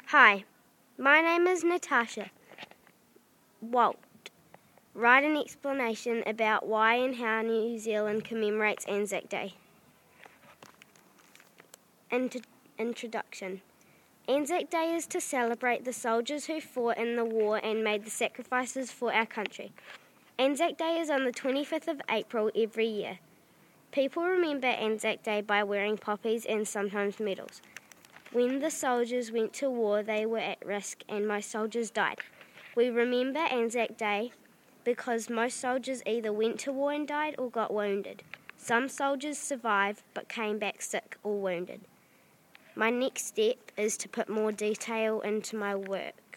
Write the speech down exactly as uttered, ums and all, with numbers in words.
Hi, my name is Natasha Walt. Write an explanation about why and how New Zealand commemorates Anzac Day. Inter- introduction. Anzac Day is to celebrate the soldiers who fought in the war and made the sacrifices for our country. Anzac Day is on the twenty-fifth of April every year. People remember Anzac Day by wearing poppies and sometimes medals. When the soldiers went to war, they were at risk and most soldiers died. We remember Anzac Day because most soldiers either went to war and died or got wounded. Some soldiers survived but came back sick or wounded. My next step is to put more detail into my work.